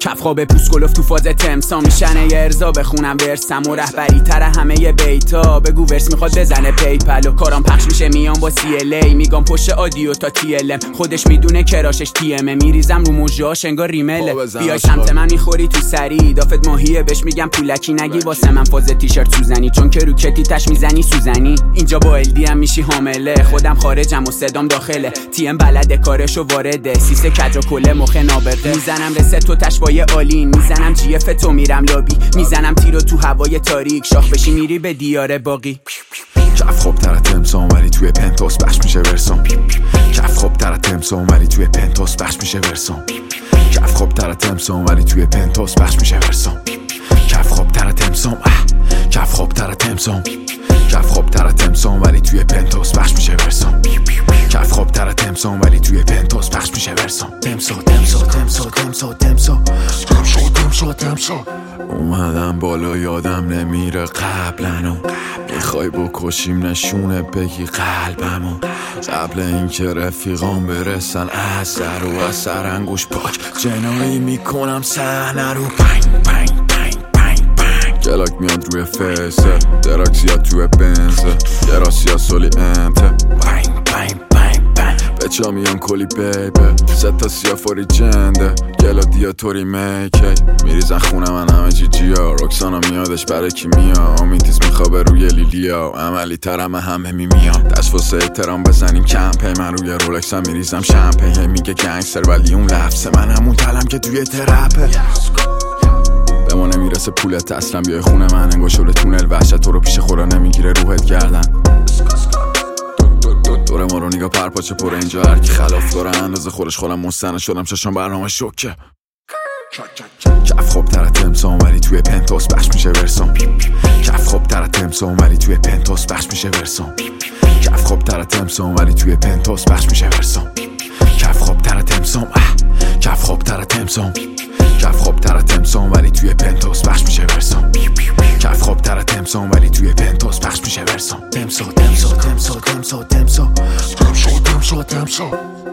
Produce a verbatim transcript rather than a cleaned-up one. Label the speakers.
Speaker 1: کف خواب پوست گلوف تو فاز تمسا میشنه یه ارزا بخونم ورسم و رهبری تر همه ی بیتا بگو ورس میخواد بزنه پیپل و کارام پخش میشه میام با سی ال ای میگم پشت آدیو تا تی ال ام خودش میدونه کراشش تی ام میریزم رو موجاش انگار ریمله بیای سمت من میخوری تو سری دافت ماهیه بهش میگم پولکی نگی واسه من فاز تیشرت سوزنی چون که رو کتی تش میزنی سوزنی اینجا با ال دی ام میشی حامله خودم خارجم و صدام داخله تی ام بلده کارشو وارده سیسه کج و کله مخ نابغه میزنم رست تو تشوای آلین میزنم جی اف تو میرم لابی میزنم تیرو تو هوای تاریک شاخ بشی میری به دیار باقی
Speaker 2: کف خوب تر تمسام ولی توی پنتوس بخش میشه ورسام کف خوب تر تمسام ولی توی پنتوس بخش میشه ورسام کف خوب تر تمسام ولی توی پنتوس بخش میشه ورسام کف خوب تر تمسام کف خوب تر تمسام کف خوب تر تمسام ولی توی پنتوس بخش میشه ورسام کف خوب تر تمسام ولی توی پنتوس بخش میشه ورسام تمسا تمسا تمسا تمسا تمسا تمسا تمسا تمسا اومدم بالا یادم نمیره قبلنو میخوای بکشیم نشونه بگی قلبمو قبل اینکه رفیقام برسن از سر و از سر انگوش پاک جنایی میکنم صحنه رو پنگ پنگ پنگ پنگ پنگ گلاک میاد روی فیسه دراک زیاد توی بنزه گراسی از سولی انته پنگ پنگ پنگ پنگ بچه میان کلی بیبه ستا سیافوری جنده گلا دیاتوری میکی میریزن خونه من همه جی جیا رکسانا میادش برای کی میا آمینتیز میخوابه روی لیلیا عملی تر همه همه میمیام دست واسه احترام بزنیم کمپی من روی رولکس هم میریزم شمپین میگه گنگستر ولی اون لفظه من همون تلم که توی ترپه به ما نمیرسه پولت اصلا بیای خونه من انگار شوله تونل وحشت تو رو پیش خورا نمیگیره روحت گردن دوره ما رو نگاه پرپاچه پر اینجا هر کی خلاف داره اندازه خودش خودم مستنه شدم چشم برنامه شوکه کف خوب تر تمسام ولی توی پنتوس بخش میشه ورسام کف خوب تر تمسام ولی توی پنتوس بخش میشه ورسام کف خوب تر تمسام ولی توی پنتوس بخش میشه ورسام کف خوب تر تمسام کف خوب تر تمسام کف خوب تر تمسام ولی توی پنتوس بخش میشه ورسام کف خوب تر تمسام ولی توی پنتوس بخش میشه ورسام تمسا تمسا تمسا تمسا تمسا تمسا تمسا تمسا